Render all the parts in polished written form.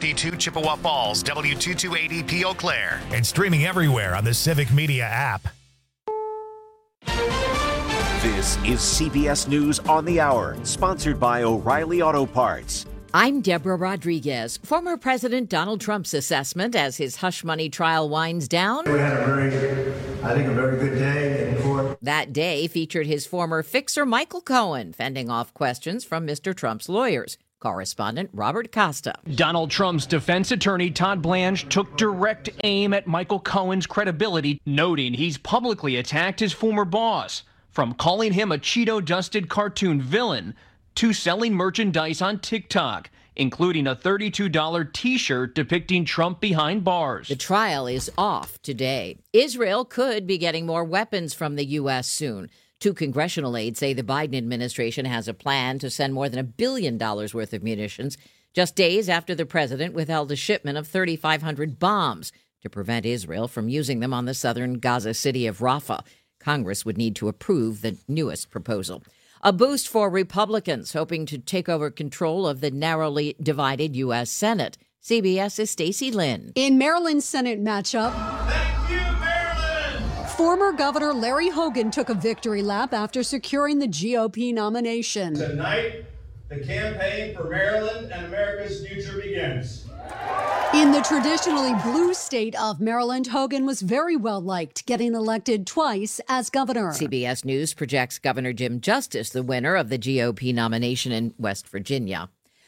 HD2 Chippewa Falls, W228EP Eau Claire. And streaming everywhere on the Civic Media app. This is CBS News on the Hour, sponsored by O'Reilly Auto Parts. I'm Deborah Rodriguez. Former President Donald Trump's assessment as his hush money trial winds down. We had a very good day in court. That day featured his former fixer Michael Cohen fending off questions from Mr. Trump's lawyers. Correspondent Robert Costa. Donald Trump's defense attorney Todd Blanche took direct aim at Michael Cohen's credibility, noting he's publicly attacked his former boss, from calling him a Cheeto-dusted cartoon villain to selling merchandise on TikTok, including a $32 T-shirt depicting Trump behind bars. The trial is off today. Israel could be getting more weapons from the U.S. soon. Two congressional aides say the Biden administration has a plan to send more than $1 billion worth of munitions, just days after the president withheld a shipment of 3,500 bombs to prevent Israel from using them on the southern Gaza city of Rafah. Congress would need to approve the newest proposal. A boost for Republicans hoping to take over control of the narrowly divided U.S. Senate. CBS's Stacey Lynn. In Maryland's Senate matchup, thank you, Maryland! Former Governor Larry Hogan took a victory lap after securing the GOP nomination. Tonight, the campaign for Maryland and America's future begins. In the traditionally blue state of Maryland, Hogan was very well liked, getting elected twice as governor. CBS News projects Governor Jim Justice the winner of the GOP nomination in West Virginia.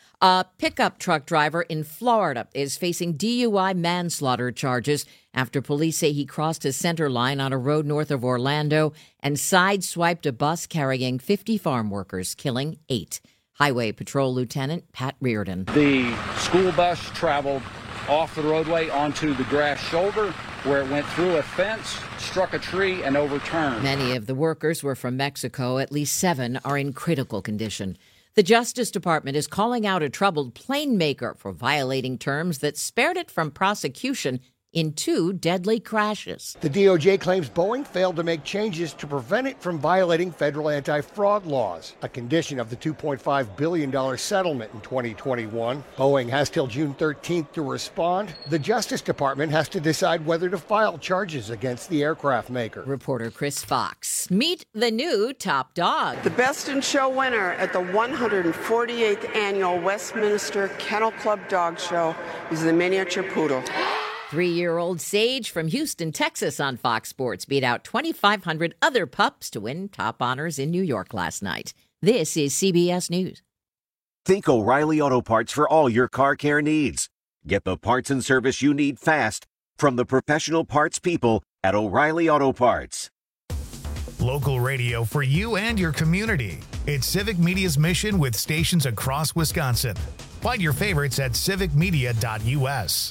A pickup truck driver in Florida is facing DUI manslaughter charges after police say he crossed a center line on a road north of Orlando and sideswiped a bus carrying 50 farm workers, killing 8. Highway Patrol Lieutenant Pat Reardon. The school bus traveled off the roadway onto the grass shoulder where it went through a fence, struck a tree, and overturned. Many of the workers were from Mexico. At least 7 are in critical condition. The Justice Department is calling out a troubled plane maker for violating terms that spared it from prosecution in 2 deadly crashes. The DOJ claims Boeing failed to make changes to prevent it from violating federal anti-fraud laws, a condition of the $2.5 billion settlement in 2021. Boeing has till June 13th to respond. The Justice Department has to decide whether to file charges against the aircraft maker. Reporter Chris Fox. Meet the new top dog. The Best in Show winner at the 148th Annual Westminster Kennel Club Dog Show is the miniature poodle. 3-year-old Sage from Houston, Texas on Fox Sports beat out 2,500 other pups to win top honors in New York last night. This is CBS News. Think O'Reilly Auto Parts for all your car care needs. Get the parts and service you need fast from the professional parts people at O'Reilly Auto Parts. Local radio for you and your community. It's Civic Media's mission with stations across Wisconsin. Find your favorites at civicmedia.us.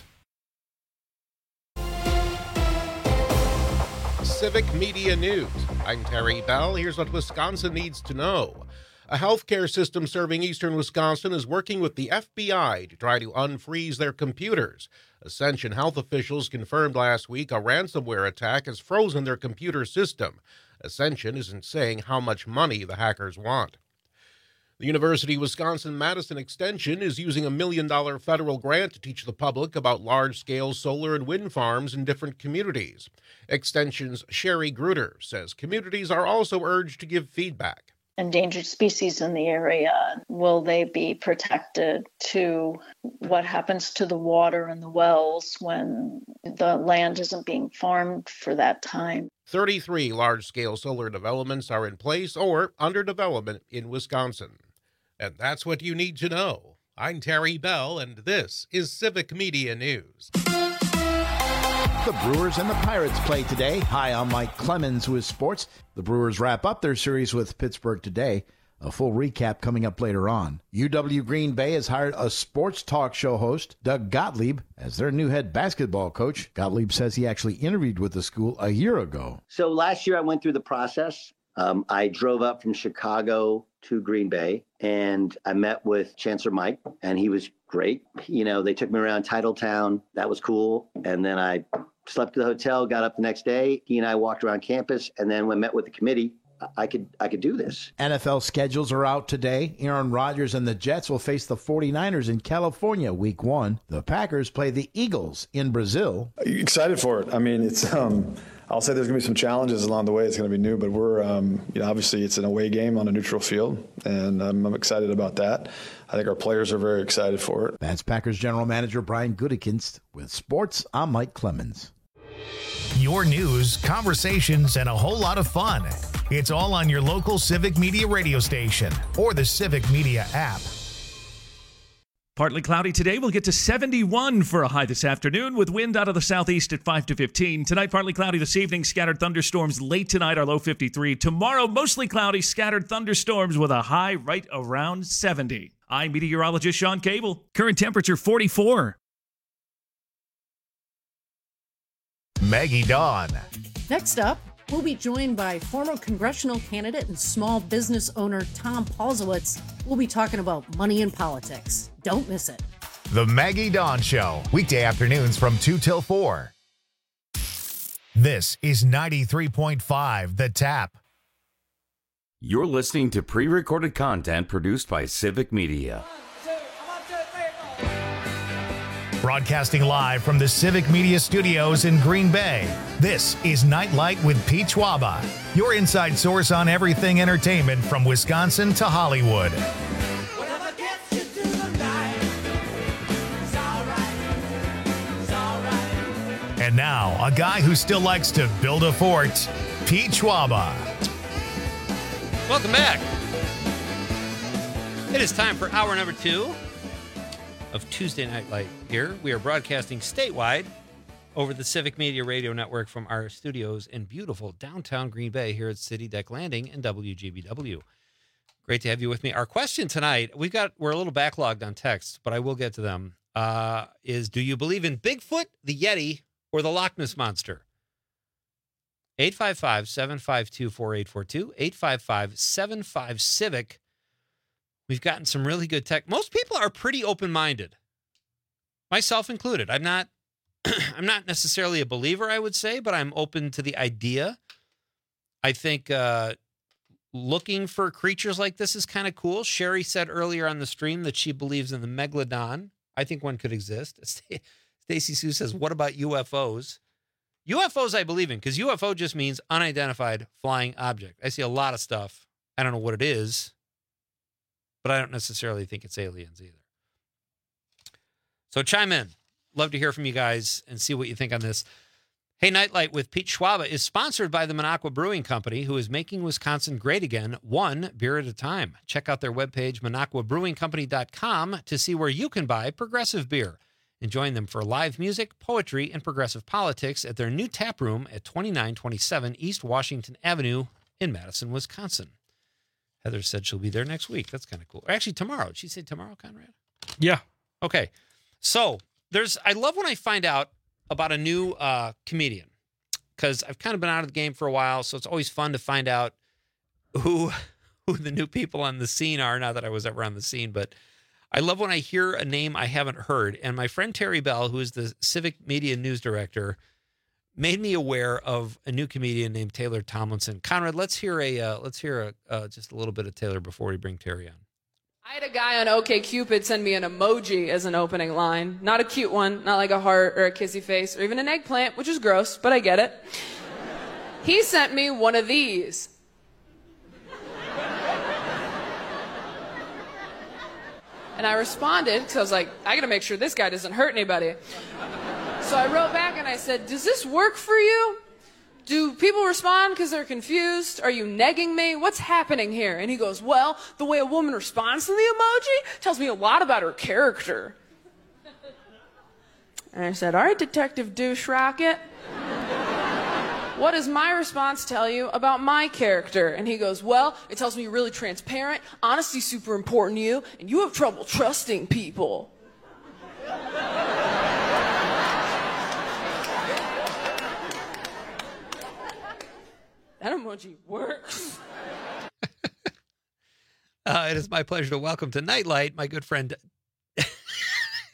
Civic Media News. I'm Terry Bell. Here's what Wisconsin needs to know. A healthcare system serving eastern Wisconsin is working with the FBI to try to unfreeze their computers. Ascension health officials confirmed last week a ransomware attack has frozen their computer system. Ascension isn't saying how much money the hackers want. The University of Wisconsin-Madison Extension is using $1 million federal grant to teach the public about large-scale solar and wind farms in different communities. Extension's Sherry Gruder says communities are also urged to give feedback. Endangered species in the area, will they be protected? To what happens to the water and the wells when the land isn't being farmed for that time? 33 large-scale solar developments are in place or under development in Wisconsin. And that's what you need to know. I'm Terry Bell, and this is Civic Media News. The Brewers and the Pirates play today. Hi, I'm Mike Clemens with sports. The Brewers wrap up their series with Pittsburgh today. A full recap coming up later on. UW Green Bay has hired a sports talk show host, Doug Gottlieb, as their new head basketball coach. Gottlieb says he actually interviewed with the school a year ago. So last year I went through the process. I drove up from Chicago to Green Bay, and I met with Chancellor Mike, and he was great. You know, they took me around Titletown. That was cool. And then I slept at the hotel, got up the next day. He and I walked around campus, and then we met with the committee. I could do this. NFL schedules are out today. Aaron Rodgers and the Jets will face the 49ers in California week 1. The Packers play the Eagles in Brazil. Excited for it. I mean, it's I'll say there's going to be some challenges along the way. It's going to be new, but we're obviously it's an away game on a neutral field, and I'm excited about that. I think our players are very excited for it. That's Packers General Manager Brian Gutekunst with sports. I'm Mike Clemens. Your news, conversations, and a whole lot of fun. It's all on your local Civic Media radio station or the Civic Media app. Partly cloudy today. We'll get to 71 for a high this afternoon with wind out of the southeast at 5 to 15. Tonight, partly cloudy this evening. Scattered thunderstorms late tonight, our low 53. Tomorrow, mostly cloudy, scattered thunderstorms with a high right around 70. I'm meteorologist Sean Cable. Current temperature 44. Maggie Dawn. Next up, we'll be joined by former congressional candidate and small business owner Tom Paulsowitz. We'll be talking about money and politics. Don't miss it. The Maggie Dawn Show, weekday afternoons from 2 till 4. This is 93.5 The Tap. You're listening to pre-recorded content produced by Civic Media. Broadcasting live from the Civic Media Studios in Green Bay, this is Nightlight with Pete Schwaba, your inside source on everything entertainment from Wisconsin to Hollywood. And now, a guy who still likes to build a fort, Pete Schwaba. Welcome back. It is time for hour number 2 of Tuesday Night Light here. We are broadcasting statewide over the Civic Media Radio Network from our studios in beautiful downtown Green Bay here at City Deck Landing and WGBW. Great to have you with me. Our question tonight, we're a little backlogged on texts, but I will get to them, is do you believe in Bigfoot, the Yeti, or the Loch Ness Monster? 855-752-4842, 855-75-CIVIC. We've gotten some really good tech. Most people are pretty open-minded, myself included. I'm not necessarily a believer, I would say, but I'm open to the idea. I think looking for creatures like this is kind of cool. Sherry said earlier on the stream that she believes in the megalodon. I think one could exist. Stacy Sue says, what about UFOs? UFOs I believe in, because UFO just means unidentified flying object. I see a lot of stuff. I don't know what it is, but I don't necessarily think it's aliens either. So chime in. Love to hear from you guys and see what you think on this. Hey, Nightlight with Pete Schwaba is sponsored by the Minocqua Brewing Company, who is making Wisconsin great again, one beer at a time. Check out their webpage, MinocquaBrewingCompany.com, to see where you can buy progressive beer. And join them for live music, poetry, and progressive politics at their new tap room at 2927 East Washington Avenue in Madison, Wisconsin. Heather said she'll be there next week. That's kind of cool. Or actually, tomorrow. Did she say tomorrow, Conrad? Yeah. Okay. So I love when I find out about a new comedian, because I've kind of been out of the game for a while, so it's always fun to find out who the new people on the scene are. Not that I was ever on the scene, but I love when I hear a name I haven't heard. And my friend Terry Bell, who is the Civic Media News Director, made me aware of a new comedian named Taylor Tomlinson. Conrad, let's hear just a little bit of Taylor before we bring Terry on. I had a guy on OkCupid send me an emoji as an opening line. Not a cute one, not like a heart or a kissy face or even an eggplant, which is gross, but I get it. He sent me one of these. And I responded, because I was like, I gotta make sure this guy doesn't hurt anybody. So I wrote back and I said, does this work for you? Do people respond because they're confused? Are you negging me? What's happening here? And he goes, well, the way a woman responds to the emoji tells me a lot about her character. And I said, all right, Detective Douche Rocket. What does my response tell you about my character? And he goes, well, it tells me you're really transparent, honesty's super important to you, and you have trouble trusting people. That emoji works. It is my pleasure to welcome to Nightlight my good friend,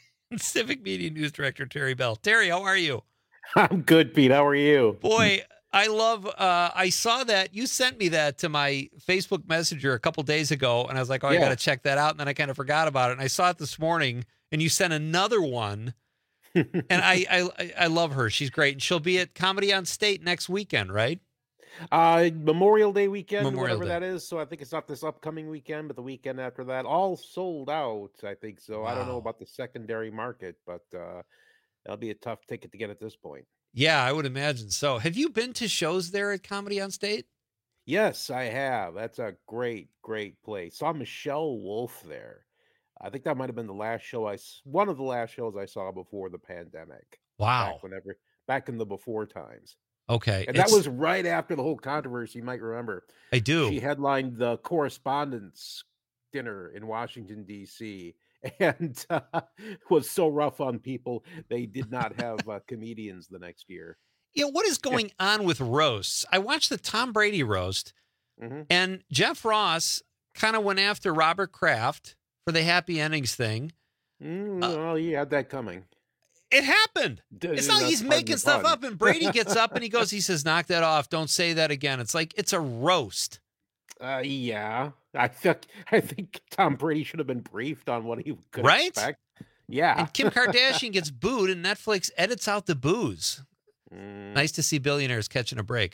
Civic Media News Director Terry Bell. Terry, how are you? I'm good, Pete. How are you? Boy, I love, I saw that. You sent me that to my Facebook Messenger a couple days ago, and I was like, I got to check that out. And then I kind of forgot about it. And I saw it this morning, and you sent another one. And I love her. She's great. And she'll be at Comedy on State next weekend, right? Memorial Day weekend, Memorial whatever Day. that is. So I think it's not this upcoming weekend, but the weekend after that. All sold out, I think so. I don't know Wow. about the secondary market, but that'll be a tough ticket to get at this point. Yeah, I would imagine so. Have you been to shows there at Comedy on State? Yes, I have. That's a great, great place. Saw Michelle Wolf there. I think that might have been the last show one of the last shows I saw before the pandemic. Wow. Back in the before times. Okay. And that was right after the whole controversy, you might remember. I do. She headlined the Correspondents' Dinner in Washington, D.C., and was so rough on people, they did not have comedians the next year. Yeah, what is going on with roasts? I watched the Tom Brady roast, and Jeff Ross kind of went after Robert Kraft for the happy endings thing. Well, you had that coming. It happened. It's not like he's making stuff up, and Brady gets up and he says, knock that off. Don't say that again. It's like, it's a roast. Yeah. I think Tom Brady should have been briefed on what he could expect. Yeah. And Kim Kardashian gets booed, and Netflix edits out the boos. Nice to see billionaires catching a break.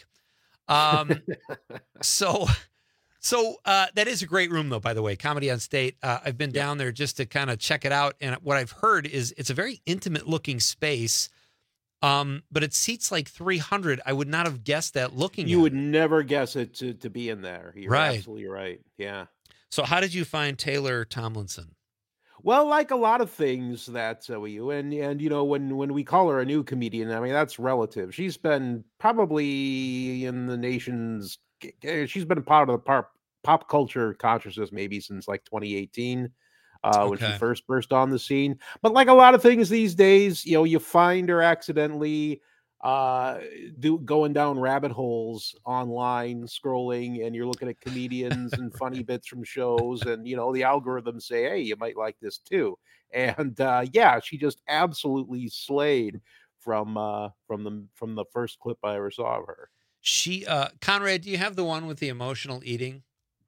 So that is a great room, though, by the way, Comedy on State. I've been down there just to kind of check it out. And what I've heard is it's a very intimate looking space, but it seats like 300. I would not have guessed that looking You would never guess it to be in there. You're Right. absolutely right. Yeah. So how did you find Taylor Tomlinson? Well, like a lot of things that we do, and you know, when we call her a new comedian, I mean, that's relative. She's been probably in the nation's, she's been a part of the pop culture consciousness maybe since like 2018, when she first burst on the scene. But like a lot of things these days, you know, you find her accidentally going down rabbit holes online, scrolling, and you're looking at comedians and funny bits from shows, and you know, the algorithms say, hey, you might like this too. And yeah, she just absolutely slayed from the first clip I ever saw of her. She Conrad, do you have the one with the emotional eating?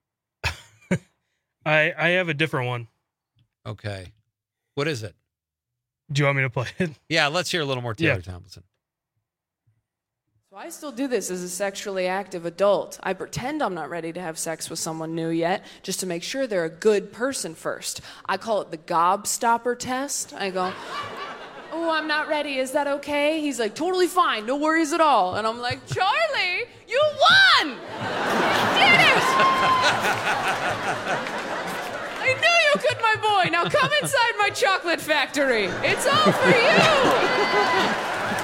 I have a different one. Okay. What is it? Do you want me to play it? Yeah, let's hear a little more Taylor Tomlinson. So I still do this as a sexually active adult. I pretend I'm not ready to have sex with someone new yet, just to make sure they're a good person first. I call it the gobstopper test. I go, oh, I'm not ready. Is that okay? He's like, totally fine. No worries at all. And I'm like, Charlie, you won! Did it! I knew you could, my boy. Now come inside my chocolate factory. It's all for you.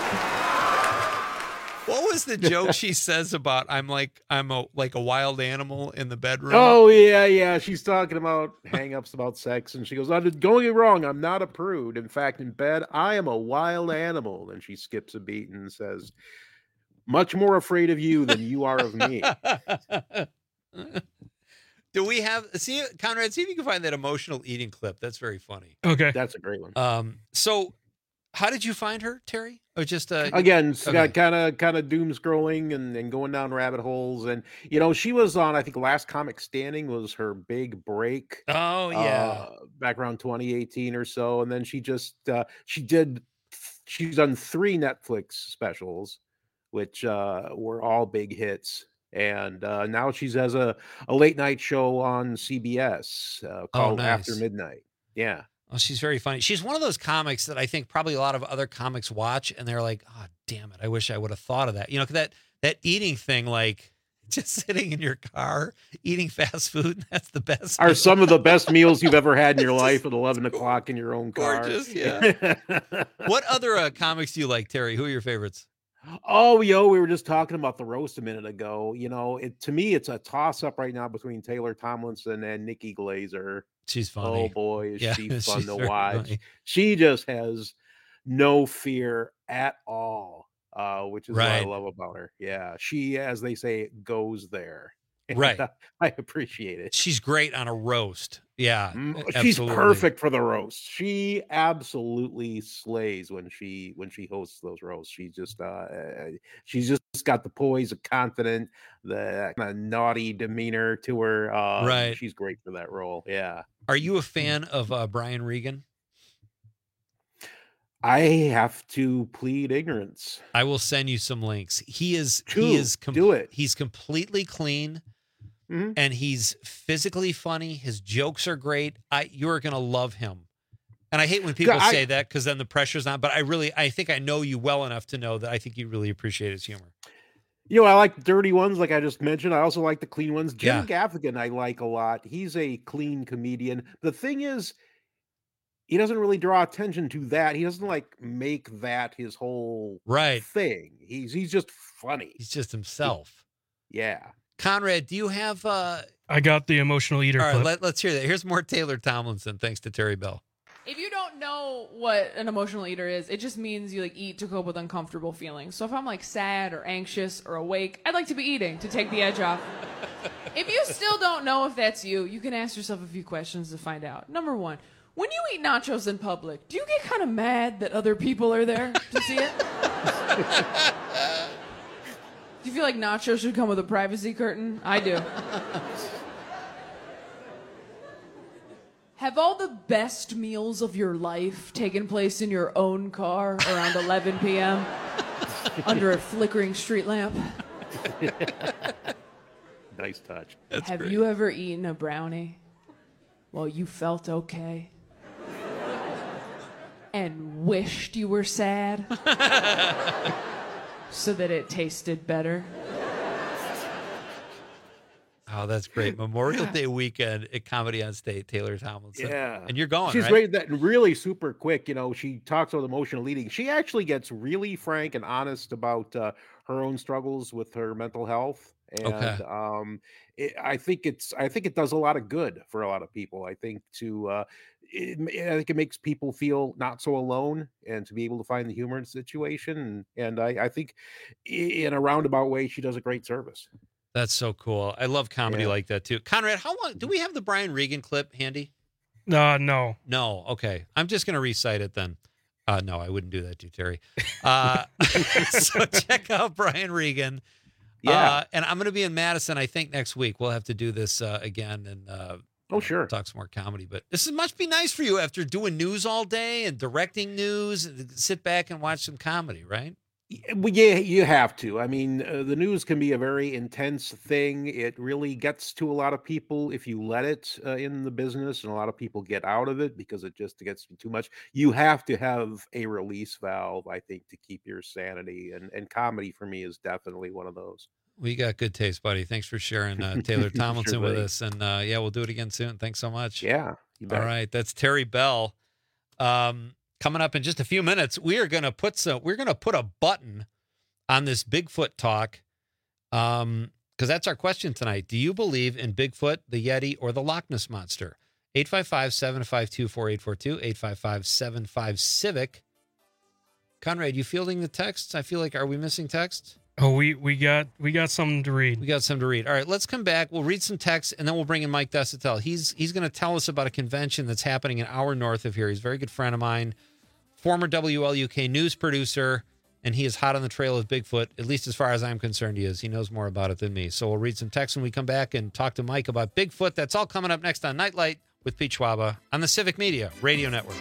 What was the joke she says about I'm a wild animal in the bedroom? Oh yeah. She's talking about hang-ups about sex, and she goes, don't get me wrong, I'm not a prude. In fact, in bed, I am a wild animal. And she skips a beat and says, much more afraid of you than you are of me. Do we have Conrad, see if you can find that emotional eating clip. That's very funny. Okay. That's a great one. So how did you find her, Terry? Or just again, kind of doom scrolling and going down rabbit holes, and you know, she was on, I think, Last Comic Standing was her big break. Oh yeah, back around 2018 or so, and then she just she's done 3 Netflix specials, which were all big hits, and now she has a late night show on CBS called After Midnight. Yeah. Oh, she's very funny. She's one of those comics that I think probably a lot of other comics watch, and they're like, oh, damn it, I wish I would have thought of that. You know, that eating thing, like just sitting in your car, eating fast food, that's the best. Are some of the best meals you've ever had in your life at 11 o'clock in your own car. Gorgeous, yeah. What other comics do you like, Terry? Who are your favorites? Oh, we were just talking about the roast a minute ago. You know, to me, it's a toss-up right now between Taylor Tomlinson and Nikki Glaser. She's funny. Oh boy, is she fun to very watch. funny. She just has no fear at all, which is what I love about her. Yeah, she, as they say, goes there. And right. I appreciate it. She's great on a roast. Yeah, She's absolutely. perfect for the roast. She absolutely slays when she hosts those roasts. She's just got the poise, the confident, the kind of naughty demeanor to her. Right. She's great for that role. Yeah. Are you a fan of Brian Regan? I have to plead ignorance. I will send you some links. He's completely clean. Mm-hmm. And he's physically funny. His jokes are great. You're going to love him. And I hate when people say that because then the pressure's on. But I think I know you well enough to know that I think you really appreciate his humor. I like the dirty ones, like I just mentioned. I also like the clean ones. Jim Gaffigan, I like a lot. He's a clean comedian. The thing is, he doesn't really draw attention to that. He doesn't make that his whole thing. He's just funny. He's just himself. Yeah. Conrad, do you have... I got the emotional eater All clip. right, let's hear that. Here's more Taylor Tomlinson, thanks to Terry Bell. If you don't know what an emotional eater is, it just means you eat to cope with uncomfortable feelings. So if I'm sad or anxious or awake, I'd like to be eating to take the edge off. If you still don't know if that's you, you can ask yourself a few questions to find out. Number one, when you eat nachos in public, do you get kind of mad that other people are there to see it? Do you feel like nachos should come with a privacy curtain? I do. Have all the best meals of your life taken place in your own car around 11 p.m. under a flickering street lamp? Nice touch. Have you ever eaten a brownie while you felt okay and wished you were sad? So that it tasted better. Oh, that's great. Memorial Day weekend at Comedy on State, Taylor Tomlinson. Yeah. And you're going, She's right? great. That really super quick. She talks about emotional eating. She actually gets really frank and honest about her own struggles with her mental health. And I think it does a lot of good for a lot of people. I think I think it makes people feel not so alone and to be able to find the humor in the situation. And I think in a roundabout way, she does a great service. That's so cool. I love comedy like that too. Conrad, how long do we have the Brian Regan clip handy? No. No. Okay. I'm just going to recite it then. No, I wouldn't do that to you, Terry. So check out Brian Regan. Yeah. And I'm going to be in Madison, I think, next week. We'll have to do this again and sure, talk some more comedy. But this must be nice for you after doing news all day and directing news. Sit back and watch some comedy, right? Well, yeah, you have to. I mean, the news can be a very intense thing. It really gets to a lot of people if you let it in the business, and a lot of people get out of it because it just gets too much. You have to have a release valve, I think, to keep your sanity. And comedy for me is definitely one of those. We got good taste, buddy. Thanks for sharing Taylor Tomlinson with us. And we'll do it again soon. Thanks so much. Yeah. All right. That's Terry Bell. Coming up in just a few minutes, we're going to put a button on this Bigfoot talk. Because that's our question tonight. Do you believe in Bigfoot, the Yeti, or the Loch Ness Monster? 855-752-4842, 855-75-CIVIC. Conrad, you fielding the texts? I feel like, are we missing texts? Oh, we got something to read. We got something to read. All right, let's come back. We'll read some texts, and then we'll bring in Mike Desitel. He's going to tell us about a convention that's happening an hour north of here. He's a very good friend of mine, former WLUK news producer, and he is hot on the trail of Bigfoot, at least as far as I'm concerned he is. He knows more about it than me. So we'll read some texts when we come back and talk to Mike about Bigfoot. That's all coming up next on Nightlight with Pete Schwaba on the Civic Media Radio Network.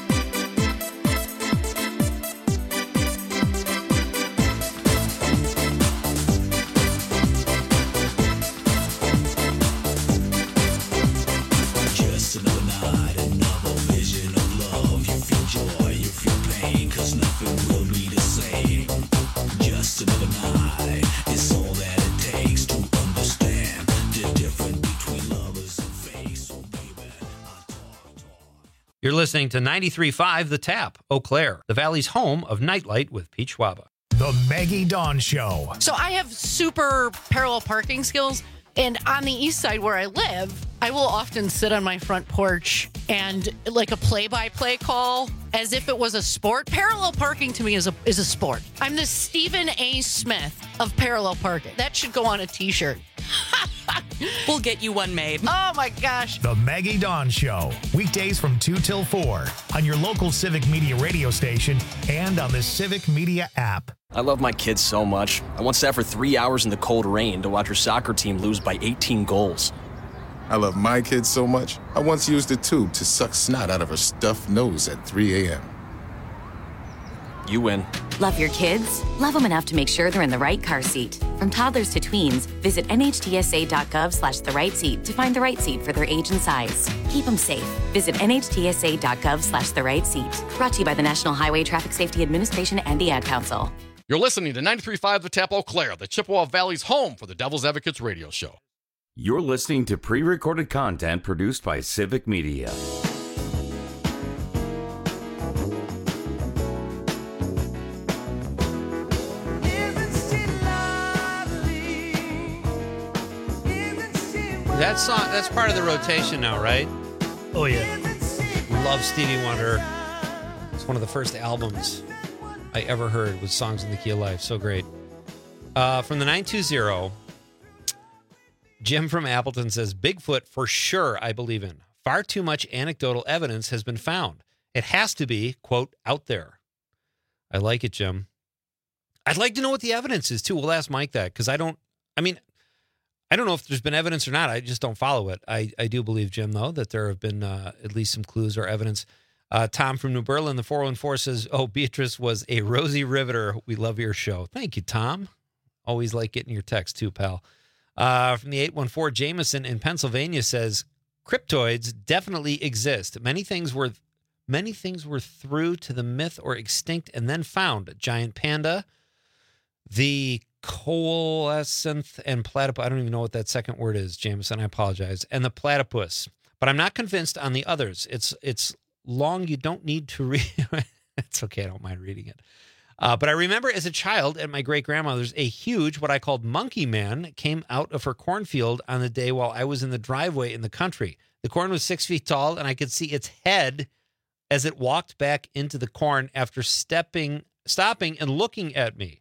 You're listening to 93.5 The Tap, Eau Claire, the Valley's home of Nightlight with Pete Schwaba. The Maggie Dawn Show. So I have super parallel parking skills, and on the east side where I live, I will often sit on my front porch and like a play-by-play call as if it was a sport. Parallel parking to me is a sport. I'm the Stephen A. Smith of parallel parking. That should go on a t-shirt. We'll get you one made. Oh, my gosh. The Maggie Dawn Show. Weekdays from 2 till 4 on your local Civic Media radio station and on the Civic Media app. I love my kids so much. I once sat for 3 hours in the cold rain to watch her soccer team lose by 18 goals. I love my kids so much, I once used a tube to suck snot out of her stuffed nose at 3 a.m. You win. Love your kids? Love them enough to make sure they're in the right car seat. From toddlers to tweens, visit nhtsa.gov/the right seat to find the right seat for their age and size. Keep them safe. Visit nhtsa.gov/the right seat. Brought to you by the National Highway Traffic Safety Administration and the Ad Council. You're listening to 93.5 The Tap Eau Claire, the Chippewa Valley's home for the Devil's Advocates radio show. You're listening to pre-recorded content produced by Civic Media. That song, that's part of the rotation now, right? Oh, yeah. Love Stevie Wonder. It's one of the first albums I ever heard with Songs in the Key of Life. So great. From the 920, Jim from Appleton says, Bigfoot for sure I believe in. Far too much anecdotal evidence has been found. It has to be, quote, out there. I like it, Jim. I'd like to know what the evidence is, too. We'll ask Mike that, because I don't know if there's been evidence or not. I just don't follow it. I do believe, Jim, though, that there have been at least some clues or evidence. Tom from New Berlin, the 414 says, oh, Beatrice was a rosy riveter. We love your show. Thank you, Tom. Always like getting your text, too, pal. From the 814, Jameson in Pennsylvania says, cryptoids definitely exist. Many things were through to the myth or extinct and then found. Giant panda, the coalescent and platypus. I don't even know what that second word is, Jameson. I apologize. And the platypus. But I'm not convinced on the others. It's long. You don't need to read. It's okay. I don't mind reading it. But I remember as a child at my great-grandmother's, a huge, what I called monkey man, came out of her cornfield on the day while I was in the driveway in the country. The corn was 6 feet tall, and I could see its head as it walked back into the corn after stopping and looking at me.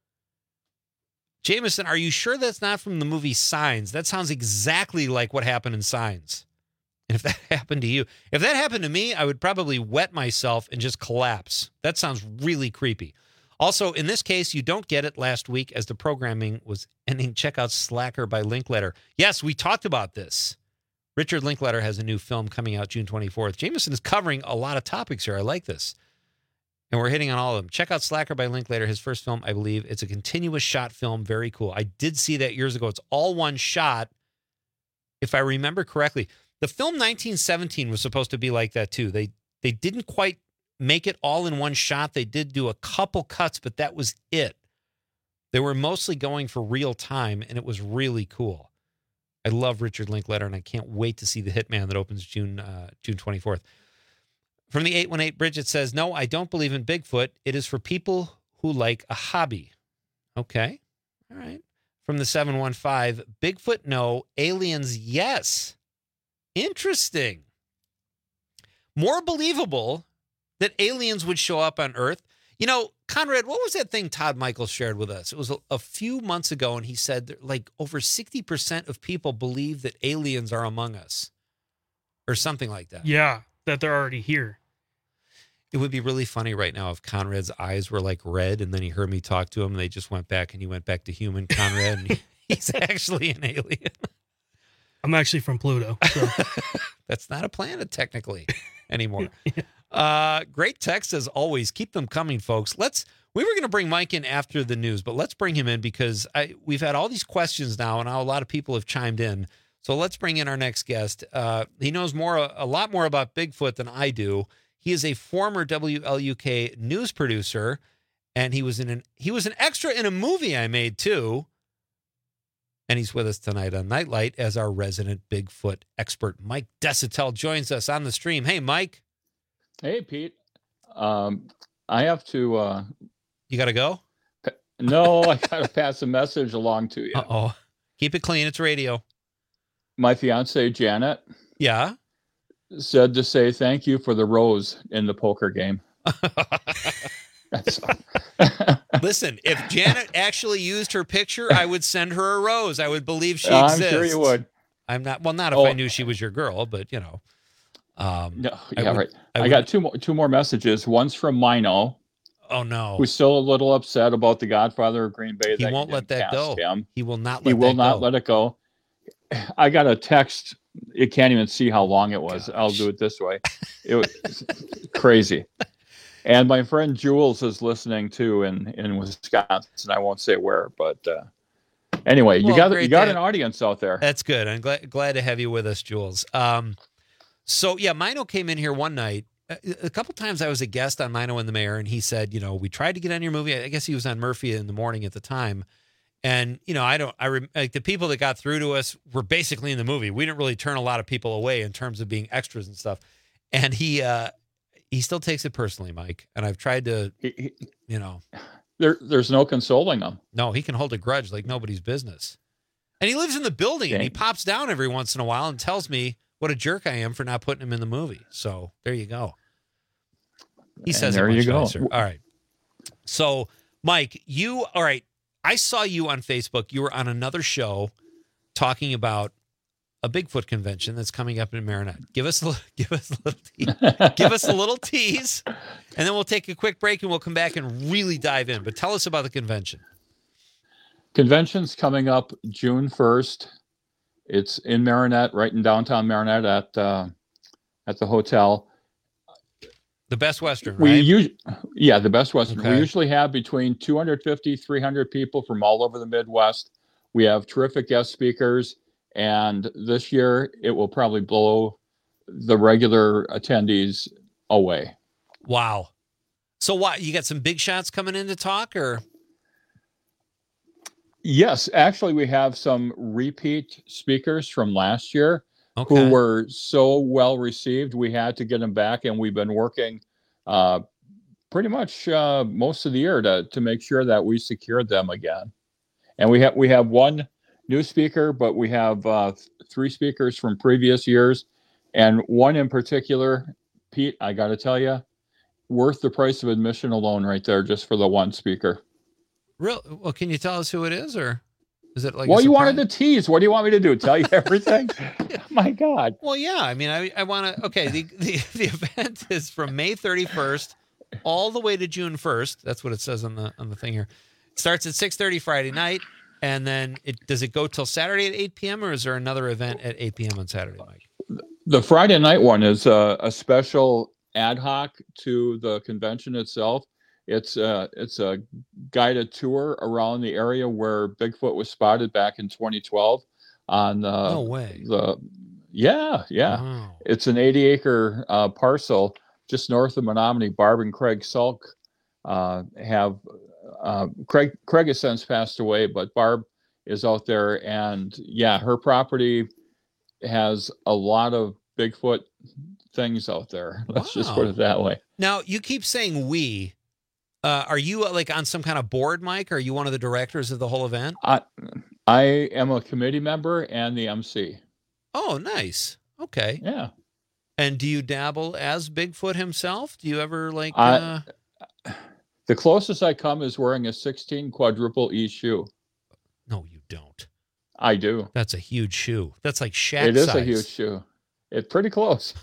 Jameson, are you sure that's not from the movie Signs? That sounds exactly like what happened in Signs. And if that happened to you, if that happened to me, I would probably wet myself and just collapse. That sounds really creepy. Also, in this case, you don't get it last week as the programming was ending. Check out Slacker by Linkletter. Yes, we talked about this. Richard Linkletter has a new film coming out June 24th. Jameson is covering a lot of topics here. I like this. And we're hitting on all of them. Check out Slacker by Linkletter, his first film, I believe. It's a continuous shot film. Very cool. I did see that years ago. It's all one shot, if I remember correctly. The film 1917 was supposed to be like that, too. They didn't quite make it all in one shot. They did do a couple cuts, but that was it. They were mostly going for real time, and it was really cool. I love Richard Linkletter, and I can't wait to see The Hitman that opens June 24th. From the 818, Bridget says, no, I don't believe in Bigfoot. It is for people who like a hobby. Okay. All right. From the 715, Bigfoot, no. Aliens, yes. Interesting. More believable that aliens would show up on Earth. You know, Conrad, what was that thing Todd Michael shared with us? It was a few months ago, and he said that like over 60% of people believe that aliens are among us or something like that. Yeah, that they're already here. It would be really funny right now if Conrad's eyes were like red and then he heard me talk to him and they just went back and he went back to human Conrad and he's actually an alien. I'm actually from Pluto. So. That's not a planet technically anymore. Great text as always. Keep them coming, folks. We were going to bring Mike in after the news, but let's bring him in because we've had all these questions now and now a lot of people have chimed in. So let's bring in our next guest. He knows a lot more about Bigfoot than I do. He is a former WLUK news producer, and he was an extra in a movie I made too. And he's with us tonight on Nightlight as our resident Bigfoot expert. Mike Desitel joins us on the stream. Hey, Mike. Hey, Pete. I have to. You got to go? No, I got to pass a message along to you. Uh-oh. Keep it clean. It's radio. My fiance, Janet. Yeah. Said to say thank you for the rose in the poker game. Listen, if Janet actually used her picture, I would send her a rose. I would believe she exists. I'm sure you would. I'm not. Well, not if I knew she was your girl, but you know. No, yeah, right. I got two more messages. One's from Mino. Oh no. Who's still a little upset about the Godfather of Green Bay. He won't let that go. Him. He will not. He will not let it go. I got a text. You can't even see how long it was. Gosh. I'll do it this way. It was crazy. And my friend Jules is listening too in Wisconsin. I won't say where, but anyway, you got an audience out there. That's good. I'm glad to have you with us, Jules. So yeah, Mino came in here one night. A couple times I was a guest on Mino and the Mayor, and he said, we tried to get on your movie. I guess he was on Murphy in the Morning at the time. And, the people that got through to us were basically in the movie. We didn't really turn a lot of people away in terms of being extras and stuff. And he still takes it personally, Mike. And I've tried to, There's no consoling him. No, he can hold a grudge like nobody's business. And he lives in the building, and he pops down every once in a while and tells me what a jerk I am for not putting him in the movie. So there you go. He says there you go. Nicer. All right. So, Mike, all right. I saw you on Facebook. You were on another show talking about a Bigfoot convention that's coming up in Marinette. Give us a little tease, and then we'll take a quick break and we'll come back and really dive in. But tell us about the convention. Convention's coming up June 1st. It's in Marinette, right in downtown Marinette at the hotel. The Best Western, right? The Best Western. Okay. We usually have between 250, 300 people from all over the Midwest. We have terrific guest speakers, and this year it will probably blow the regular attendees away. Wow. So what, you got some big shots coming in to talk, or? Yes, actually we have some repeat speakers from last year. Who were so well received, we had to get them back, and we've been working pretty much most of the year to make sure that we secured them again. And we have one new speaker, but we have 3 speakers from previous years, and one in particular, Pete, I got to tell you, worth the price of admission alone right there, just for the one speaker. Real? Well, can you tell us who it is, or? Is it like well, you wanted to tease. What do you want me to do? Tell you everything? My God. Well, yeah. I mean, I want to. Okay, the event is from May 31st all the way to June 1st. That's what it says on the thing here. It starts at 6:30 Friday night, and then does it go till Saturday at 8 p.m. or is there another event at 8 p.m. on Saturday, Mike? The Friday night one is a special ad hoc to the convention itself. It's a guided tour around the area where Bigfoot was spotted back in 2012 on no way. Yeah. Wow. It's an 80-acre parcel just north of Menominee. Barb and Craig Salk have Craig has since passed away, but Barb is out there, and yeah, her property has a lot of Bigfoot things out there. Let's just put it that way. Now, you keep saying we. Are you like on some kind of board, Mike? Are you one of the directors of the whole event? I am a committee member and the MC. Oh, nice. Okay. Yeah. And do you dabble as Bigfoot himself? Do you ever like? The closest I come is wearing a 16 quadruple E shoe. No, you don't. I do. That's a huge shoe. That's like Shaq It is size. a huge shoe. It's pretty close.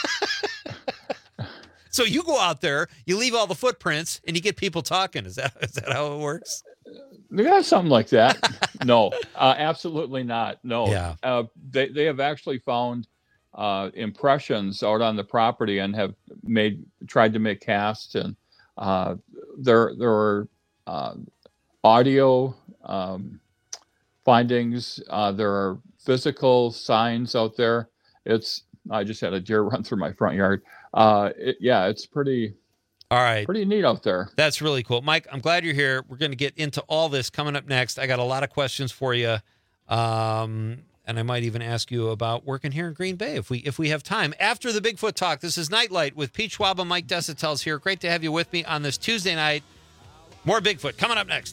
So you go out there, you leave all the footprints, and you get people talking. Is that how it works? Yeah, something like that. No, absolutely not. No. Yeah. They have actually found impressions out on the property and have tried to make casts, and there are audio findings. There are physical signs out there. I just had a deer run through my front yard. It's pretty neat out there. That's really cool. Mike, I'm glad you're here. We're going to get into all this coming up next. I got a lot of questions for you. And I might even ask you about working here in Green Bay if we have time. After the Bigfoot Talk, this is Nightlight with Pete Schwab and Mike Desautel's here. Great to have you with me on this Tuesday night. More Bigfoot coming up next.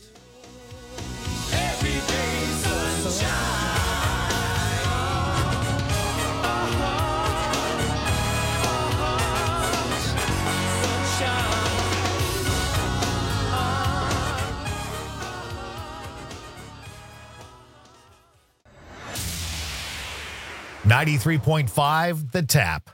93.5 The Tap.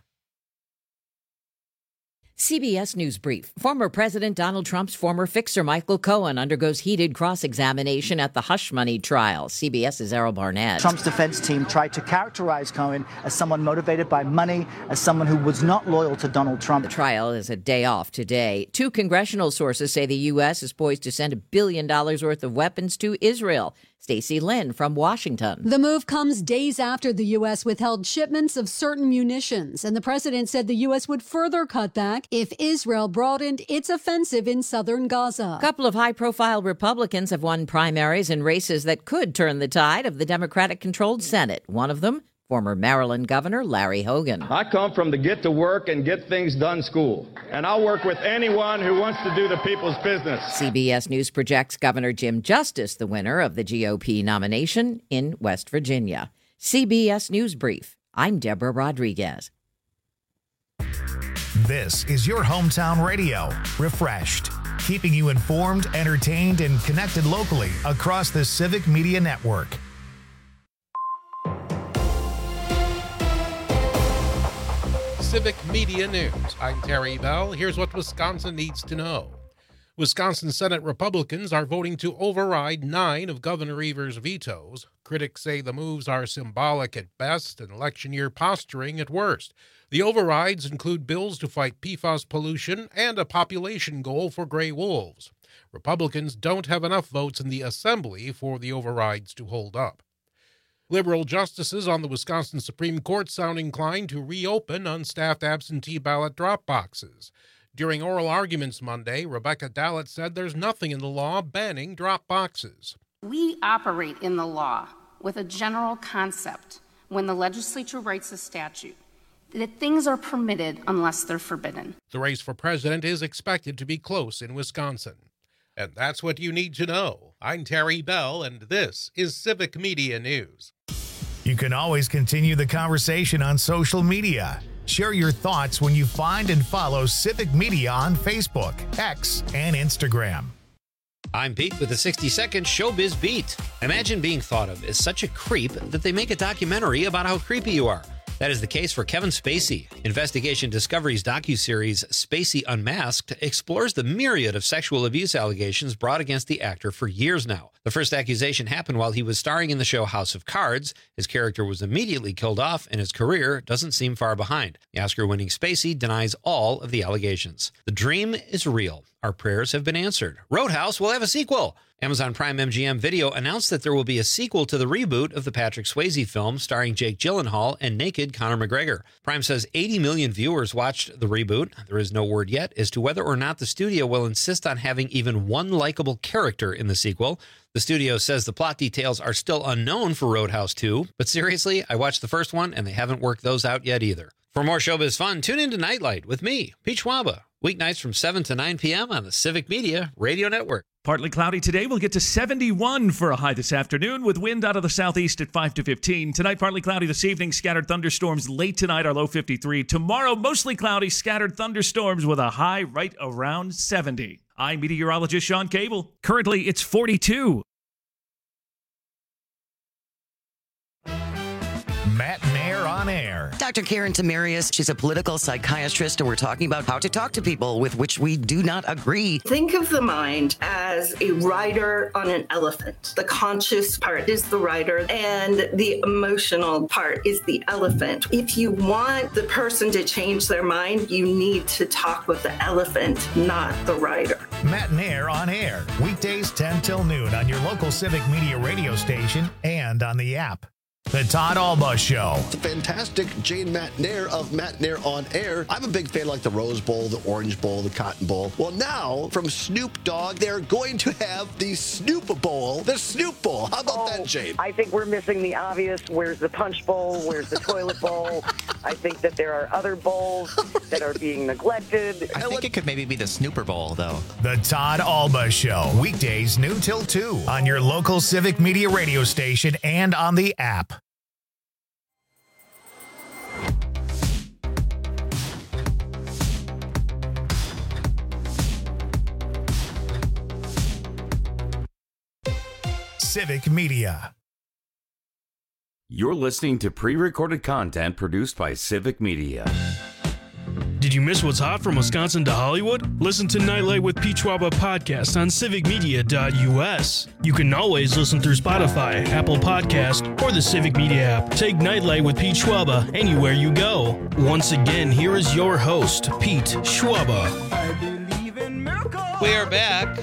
CBS News Brief. Former President Donald Trump's former fixer Michael Cohen undergoes heated cross-examination at the hush money trial. CBS's Errol Barnett. Trump's defense team tried to characterize Cohen as someone motivated by money, as someone who was not loyal to Donald Trump. The trial is a day off today. Two congressional sources say the U.S. is poised to send $1 billion worth of weapons to Israel. Stacey Lynn from Washington. The move comes days after the U.S. withheld shipments of certain munitions, and the president said the U.S. would further cut back if Israel broadened its offensive in southern Gaza. A couple of high-profile Republicans have won primaries in races that could turn the tide of the Democratic-controlled Senate. One of them, former Maryland Governor Larry Hogan. I come from the get to work and get things done school, and I'll work with anyone who wants to do the people's business. CBS News projects Governor Jim Justice the winner of the GOP nomination in West Virginia. CBS News Brief. I'm Deborah Rodriguez. This is your hometown radio, Refreshed, keeping you informed, entertained, and connected locally across the Civic Media Network. Civic Media News. I'm Terry Bell. Here's what Wisconsin needs to know. Wisconsin Senate Republicans are voting to override 9 of Governor Evers' vetoes. Critics say the moves are symbolic at best and election year posturing at worst. The overrides include bills to fight PFAS pollution and a population goal for gray wolves. Republicans don't have enough votes in the Assembly for the overrides to hold up. Liberal justices on the Wisconsin Supreme Court sound inclined to reopen unstaffed absentee ballot drop boxes. During oral arguments Monday, Rebecca Dallett said there's nothing in the law banning drop boxes. We operate in the law with a general concept when the legislature writes a statute that things are permitted unless they're forbidden. The race for president is expected to be close in Wisconsin. And that's what you need to know. I'm Terry Bell, and this is Civic Media News. You can always continue the conversation on social media. Share your thoughts when you find and follow Civic Media on Facebook, X, and Instagram. I'm Pete with a 60-second Showbiz Beat. Imagine being thought of as such a creep that they make a documentary about how creepy you are. That is the case for Kevin Spacey. Investigation Discovery's docuseries Spacey Unmasked explores the myriad of sexual abuse allegations brought against the actor for years now. The first accusation happened while he was starring in the show House of Cards. His character was immediately killed off, and his career doesn't seem far behind. The Oscar-winning Spacey denies all of the allegations. The dream is real. Our prayers have been answered. Roadhouse will have a sequel. Amazon Prime MGM Video announced that there will be a sequel to the reboot of the Patrick Swayze film starring Jake Gyllenhaal and naked Conor McGregor. Prime says 80 million viewers watched the reboot. There is no word yet as to whether or not the studio will insist on having even one likable character in the sequel. The studio says the plot details are still unknown for Roadhouse 2, but seriously, I watched the first one and they haven't worked those out yet either. For more showbiz fun, tune into Nightlight with me, Pete Schwaba, weeknights from 7 to 9 p.m. on the Civic Media Radio Network. Partly cloudy today. We'll get to 71 for a high this afternoon with wind out of the southeast at 5 to 15. Tonight, partly cloudy this evening. Scattered thunderstorms late tonight, our low 53. Tomorrow, mostly cloudy, scattered thunderstorms with a high right around 70. I'm meteorologist Sean Cable. Currently, it's 42. Matt Nair on air. Dr. Karen Tamarius, she's a political psychiatrist, and we're talking about how to talk to people with which we do not agree. Think of the mind as a rider on an elephant. The conscious part is the rider, and the emotional part is the elephant. If you want the person to change their mind, you need to talk with the elephant, not the rider. Matt Nair on air, weekdays 10 till noon on your local Civic Media radio station and on the app. The Todd Alba Show. The fantastic Jane Matt Nair of Matt Nair on Air. I'm a big fan of like the Rose Bowl, the Orange Bowl, the Cotton Bowl. Well, now from Snoop Dogg, they're going to have the Snoop Bowl, the Snoop Bowl. How about that, Jane? I think we're missing the obvious. Where's the Punch Bowl? Where's the Toilet Bowl? I think that there are other bowls that are being neglected. I think it could maybe be the Snooper Bowl, though. The Todd Alba Show. Weekdays noon till 2 on your local Civic Media radio station and on the app. Civic Media. You're listening to pre-recorded content produced by Civic Media. Did you miss what's hot from Wisconsin to Hollywood? Listen to Nightlight with Pete Schwaba podcast on civicmedia.us. You can always listen through Spotify, Apple Podcast, or the Civic Media app. Take Nightlight with Pete Schwaba anywhere you go. Once again, here is your host, Pete Schwaba. We are back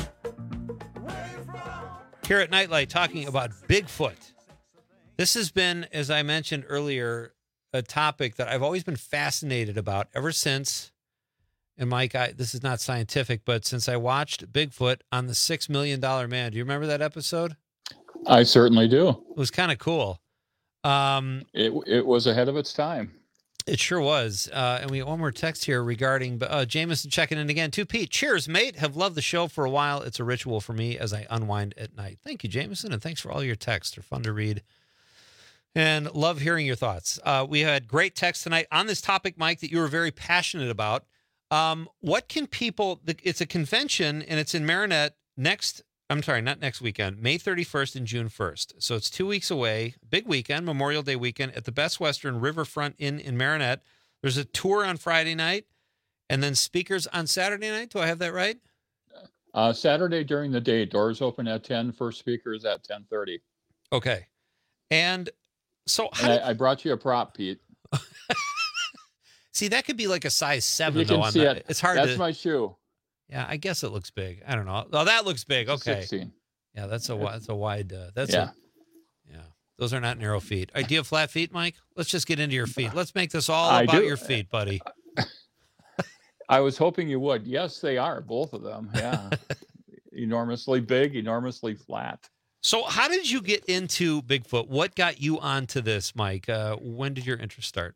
here at Nightlight talking about Bigfoot. This has been, as I mentioned earlier, a topic that I've always been fascinated about ever since, and Mike, this is not scientific, but since I watched Bigfoot on the $6 Million Man. Do you remember that episode? I certainly do. It was kind of cool. It was ahead of its time. It sure was. And we have one more text here regarding Jameson checking in again. To Pete, cheers, mate. Have loved the show for a while. It's a ritual for me as I unwind at night. Thank you, Jameson, and thanks for all your texts. They're fun to read. And love hearing your thoughts. We had great text tonight on this topic, Mike, that you were very passionate about. What can people, it's a convention and it's in Marinette not next weekend, May 31st and June 1st. So it's 2 weeks away, big weekend, Memorial Day weekend at the Best Western Riverfront Inn in Marinette. There's a tour on Friday night and then speakers on Saturday night. Do I have that right? Saturday during the day, doors open at 10, first speakers at 10:30. Okay. And so I brought you a prop, Pete. See, that could be like a size 7, though. It's hard. That's my shoe. Yeah, I guess it looks big. I don't know. Oh, that looks big. Okay. 16. Yeah, that's a wide. Yeah. Those are not narrow feet. Do you have flat feet, Mike? Let's just get into your feet. Let's make this all about your feet, buddy. I was hoping you would. Yes, they are, both of them. Yeah. Enormously big, enormously flat. So how did you get into Bigfoot? What got you onto this, Mike? When did your interest start?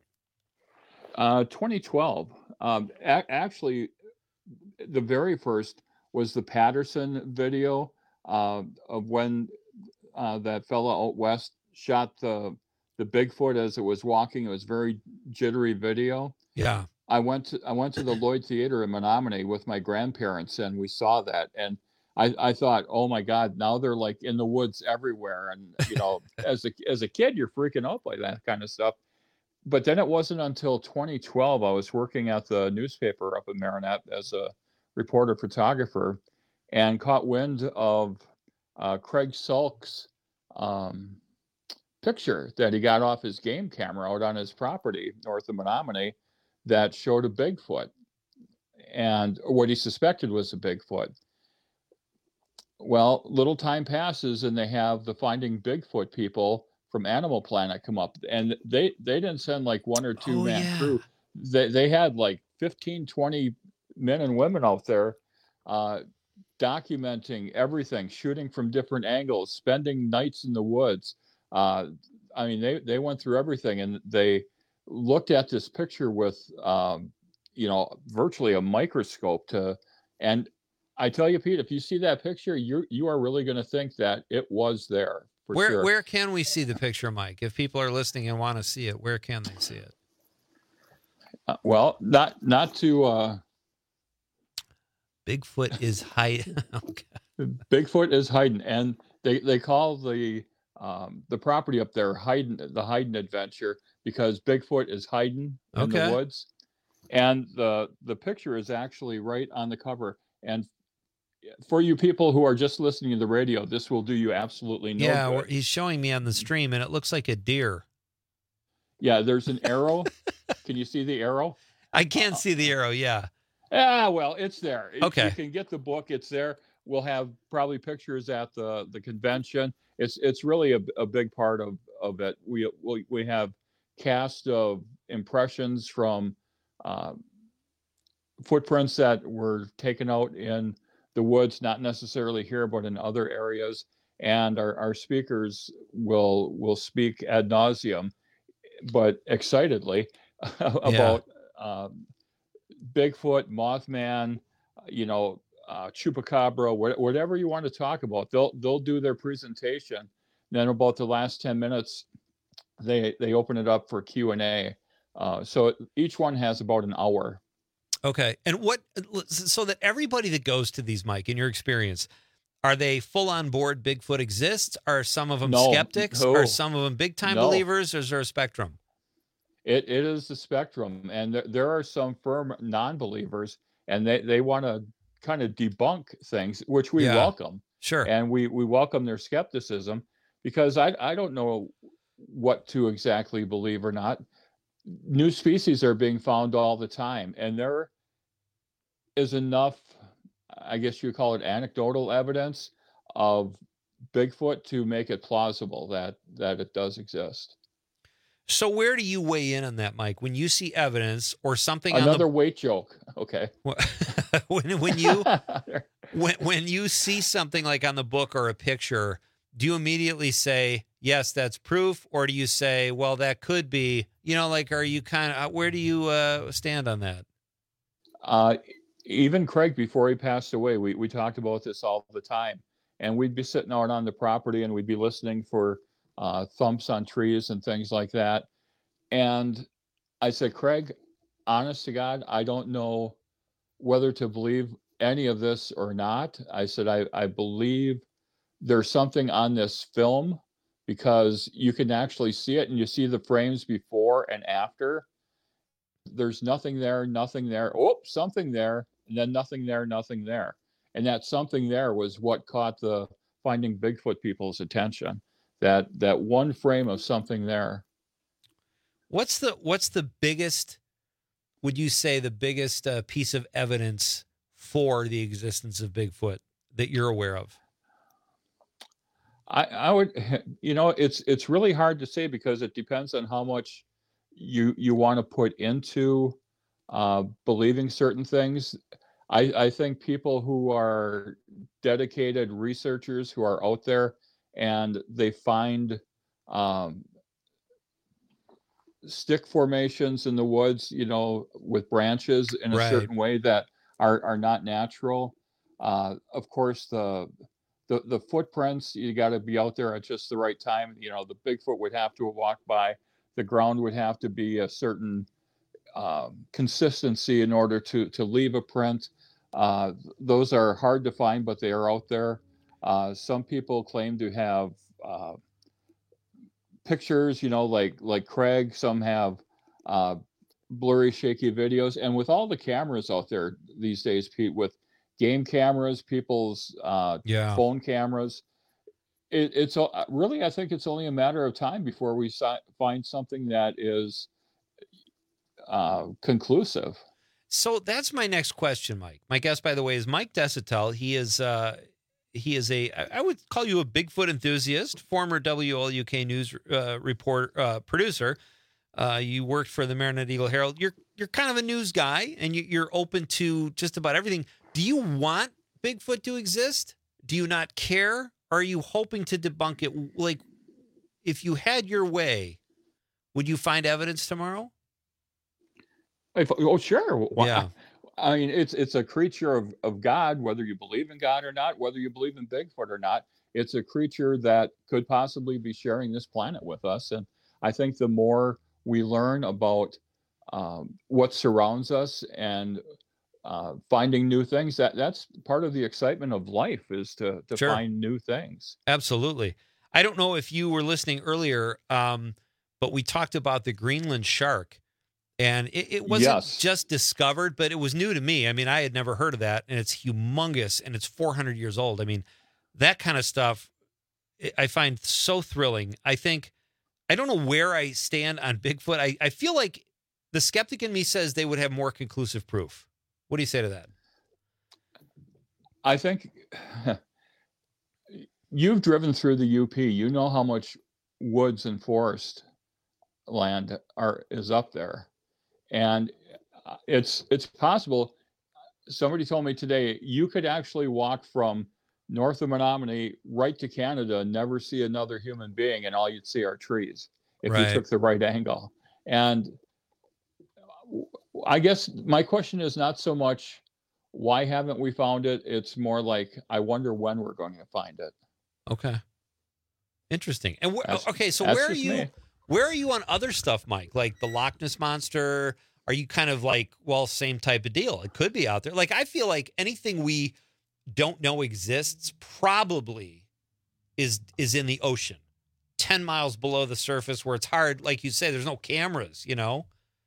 2012. Actually, the very first was the Patterson video of when that fellow out west shot the Bigfoot as it was walking. It was very jittery video. Yeah. I went to the Lloyd Theater in Menominee with my grandparents, and we saw that, and I thought, oh my God, now they're like in the woods everywhere. And, as a kid, you're freaking out by that kind of stuff. But then it wasn't until 2012, I was working at the newspaper up in Marinette as a reporter photographer and caught wind of Craig Salk's picture that he got off his game camera out on his property north of Menominee that showed a Bigfoot. And what he suspected was a Bigfoot. Well, little time passes and they have the Finding Bigfoot people from Animal Planet come up, and they didn't send like one or two man crew. They had like 15, 20 men and women out there documenting everything, shooting from different angles, spending nights in the woods. I mean, they went through everything, and they looked at this picture with virtually a microscope and I tell you, Pete, if you see that picture, you are really going to think that it was there. Where can we see the picture, Mike? If people are listening and want to see it, where can they see it? Well, not to. Bigfoot is hiding. Okay. Bigfoot is hiding, and they call the property up there the Hayden Adventure because Bigfoot is hiding in the woods, and the picture is actually right on the cover. And for you people who are just listening to the radio, this will do you absolutely no good. Yeah, he's showing me on the stream, and it looks like a deer. Yeah, there's an arrow. Can you see the arrow? I can see the arrow, yeah. Yeah, well, it's there. Okay. You can get the book. It's there. We'll have probably pictures at the convention. It's really a big part of it. We have cast of impressions from footprints that were taken out in the woods, not necessarily here, but in other areas. And our speakers will speak ad nauseum, but excitedly about Bigfoot, Mothman, Chupacabra, whatever you want to talk about. They'll do their presentation. Then about the last 10 minutes, they open it up for Q&A. So each one has about an hour. Okay. And so that everybody that goes to these, Mike, in your experience, Are they full on board Bigfoot exists? Are some of them No, skeptics? no. Are some of them big time No. believers? Or is there a spectrum? It is the spectrum, and there are some firm non-believers, and they want to kind of debunk things, which we Yeah. welcome. Sure. And we welcome their skepticism, because I don't know what to exactly believe or not. New species are being found all the time, and there is enough, I guess you call it anecdotal evidence of Bigfoot to make it plausible that it does exist. So where do you weigh in on that, Mike? When you see evidence or something Another weight joke. Okay. when you see something like on the book or a picture, do you immediately say, yes, that's proof? Or do you say, well, that could be, like, are you kind of, where do you stand on that? Even Craig, before he passed away, we talked about this all the time, and we'd be sitting out on the property and we'd be listening for thumps on trees and things like that. And I said, Craig, honest to God, I don't know whether to believe any of this or not. I said, I believe there's something on this film, because you can actually see it and you see the frames before and after. There's nothing there, nothing there. Oh, something there, and then nothing there, nothing there. And that something there was what caught the Finding Bigfoot people's attention. That one frame of something there. What's the biggest, would you say, the biggest piece of evidence for the existence of Bigfoot that you're aware of? I would, it's really hard to say, because it depends on how much you want to put into believing certain things. I think people who are dedicated researchers who are out there and they find stick formations in the woods, with branches in a Right. certain way that are not natural. Of course, the footprints, you got to be out there at just the right time. The Bigfoot would have to walk by. The ground would have to be a certain consistency in order to leave a print. Those are hard to find, but they are out there. Some people claim to have pictures, like Craig. Some have blurry, shaky videos. And with all the cameras out there these days, Pete, with game cameras, people's phone cameras, it's really, I think it's only a matter of time before we find something that is conclusive. So that's my next question, Mike. My guest, by the way, is Mike Desautels. He is I would call you a Bigfoot enthusiast, former WLUK News producer. You worked for the Marinette Eagle Herald. You're kind of a news guy, and you're open to just about everything. Do you want Bigfoot to exist? Do you not care? Or are you hoping to debunk it? Like, if you had your way, would you find evidence tomorrow? Sure. Yeah. I mean, it's a creature of God, whether you believe in God or not, whether you believe in Bigfoot or not. It's a creature that could possibly be sharing this planet with us. And I think the more we learn about what surrounds us and finding new things, that's part of the excitement of life, is to Sure. find new things. Absolutely. I don't know if you were listening earlier, but we talked about the Greenland shark. And it wasn't just discovered, but it was new to me. I mean, I had never heard of that, and it's humongous, and it's 400 years old. I mean, that kind of stuff I find so thrilling. I don't know where I stand on Bigfoot. I feel like the skeptic in me says they would have more conclusive proof. What do you say to that? I think you've driven through the UP. You know how much woods and forest land is up there. And it's possible. Somebody told me today, you could actually walk from north of Menominee right to Canada and never see another human being, and all you'd see are trees if Right. you took the right angle. And I guess my question is not so much why haven't we found it? It's more like, I wonder when we're going to find it. Okay. Interesting. And okay, so that's where are just you? me. Where are you on other stuff, Mike? Like the Loch Ness Monster? Are you kind of like, well, same type of deal? It could be out there. Like, I feel like anything we don't know exists probably is in the ocean, 10 miles below the surface, where it's hard, like you say, there's no cameras, you know?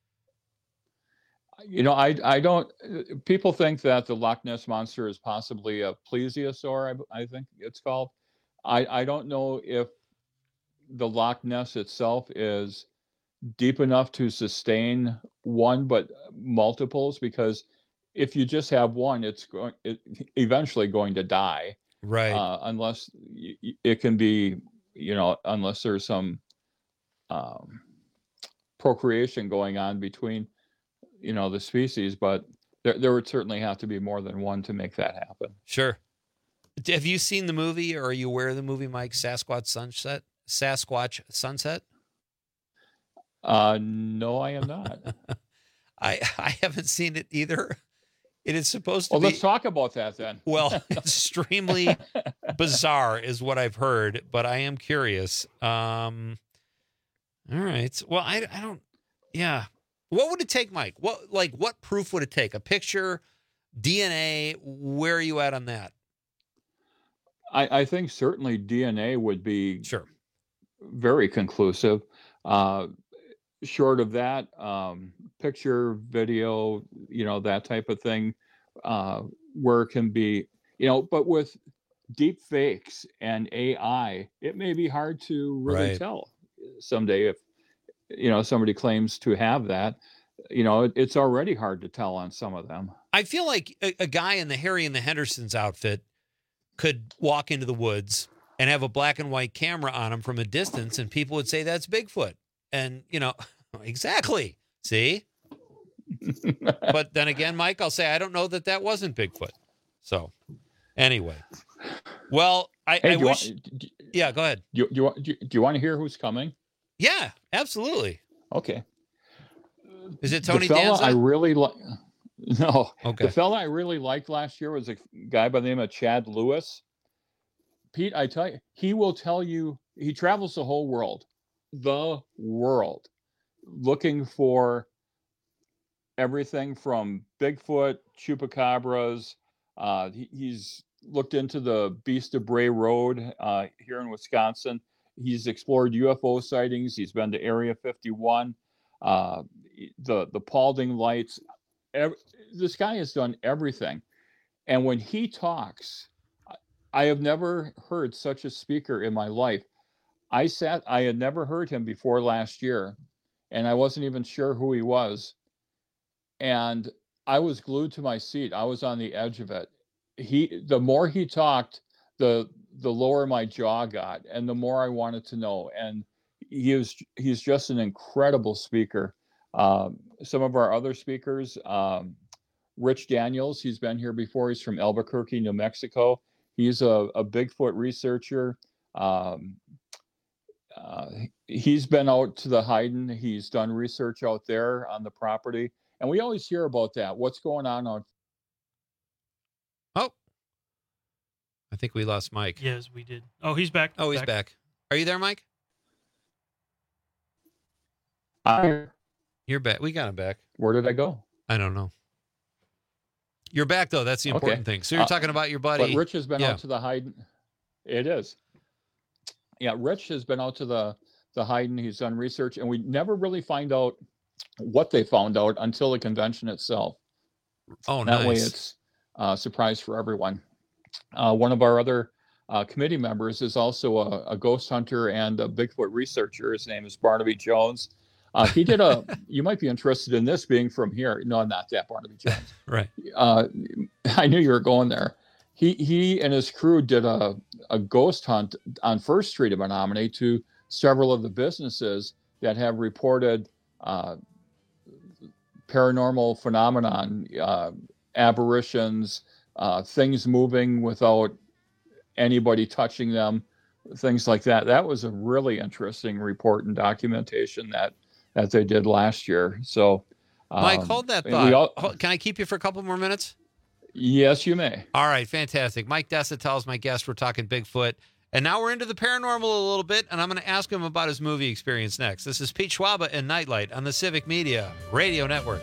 I don't. People think that the Loch Ness Monster is possibly a plesiosaur, I think it's called. I don't know if the Loch Ness itself is deep enough to sustain one, but multiples, because if you just have one, it's eventually going to die. Right. Unless it can be, unless there's some procreation going on between, the species, but there would certainly have to be more than one to make that happen. Sure. Have you seen the movie, or are you aware of the movie, Mike, Sasquatch Sunset? No, I am not. I haven't seen it either. It is supposed to be. Well, let's talk about that then. Well, extremely bizarre is what I've heard, but I am curious. All right. Well, I don't. Yeah. What would it take, Mike? What proof would it take? A picture, DNA? Where are you at on that? I think certainly DNA would be very conclusive. Short of that, picture, video, that type of thing, where it can be, but with deep fakes and AI, it may be hard to really tell someday if, somebody claims to have that. It's already hard to tell on some of them. I feel like a guy in the Harry and the Hendersons outfit could walk into the woods and have a black and white camera on him from a distance, and people would say that's Bigfoot. And, exactly. See? But then again, Mike, I'll say I don't know that wasn't Bigfoot. So, anyway. Well, I wish... Yeah, go ahead. Do you want to hear who's coming? Yeah, absolutely. Okay. Is it Tony Danza? The fella Danza? I really like... No. Okay. The fella I really liked last year was a guy by the name of Chad Lewis. Pete, I tell you, he will tell you, he travels the whole world. Looking for everything from Bigfoot, chupacabras. He's looked into the Beast of Bray Road here in Wisconsin. He's explored UFO sightings. He's been to Area 51, the Paulding Lights. This guy has done everything. And when he talks, I have never heard such a speaker in my life. I had never heard him before last year, and I wasn't even sure who he was. And I was glued to my seat. I was on the edge of it. The more he talked, the lower my jaw got, and the more I wanted to know. And he's just an incredible speaker. Some of our other speakers, Rich Daniels, he's been here before. He's from Albuquerque, New Mexico. He's a Bigfoot researcher. He's been out to the Hayden. He's done research out there on the property. And we always hear about that. What's going on out? Oh, I think we lost Mike. Yes, we did. Oh, he's back. Oh, he's back. Are you there, Mike? You're back. We got him back. Where did I go? I don't know. You're back, though. That's the important thing. So you're talking about your buddy. But Rich has been out to the Hayden. It is. Yeah, Rich has been out to the Hayden. He's done research, and we never really find out what they found out until the convention itself. Oh, nice. That way it's a surprise for everyone. One of our other committee members is also a ghost hunter and a Bigfoot researcher. His name is Barnaby Jones. He did you might be interested in this being from here. No, not that Barnaby Jones. Right. I knew you were going there. He and his crew did a ghost hunt on First Street of Menominee to several of the businesses that have reported paranormal phenomenon, apparitions, things moving without anybody touching them, things like that. That was a really interesting report and documentation that they did last year. So, Mike, hold that thought. Can I keep you for a couple more minutes? Yes, you may. All right, fantastic. Mike Desautel is my guest. We're talking Bigfoot. And now we're into the paranormal a little bit, and I'm going to ask him about his movie experience next. This is Pete Schwaba and Nightlight on the Civic Media Radio Network.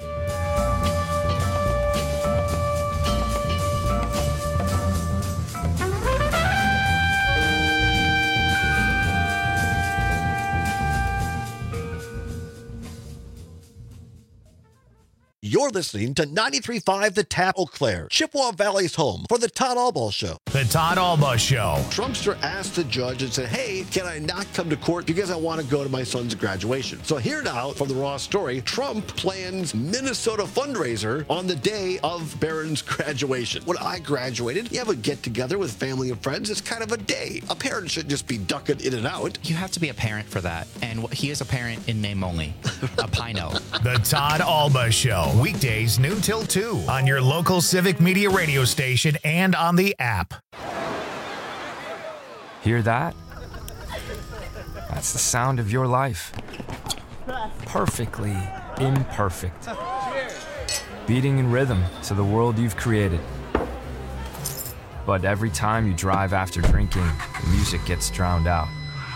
You're listening to 93.5 The Tap, Eau Claire, Chippewa Valley's home for the Todd Albaugh Show. The Todd Albaugh Show. Trumpster asked the judge and said, hey, can I not come to court because I want to go to my son's graduation? So here now from the Raw story, Trump plans Minnesota fundraiser on the day of Barron's graduation. When I graduated, you have a get-together with family and friends. It's kind of a day. A parent shouldn't just be ducking in and out. You have to be a parent for that. And he is a parent in name only. A Pino. The Todd Albaugh Show. Weekdays noon till 2 on your local Civic Media radio station and on the app. Hear that? That's the sound of your life. Perfectly imperfect. Beating in rhythm to the world you've created. But every time you drive after drinking, the music gets drowned out.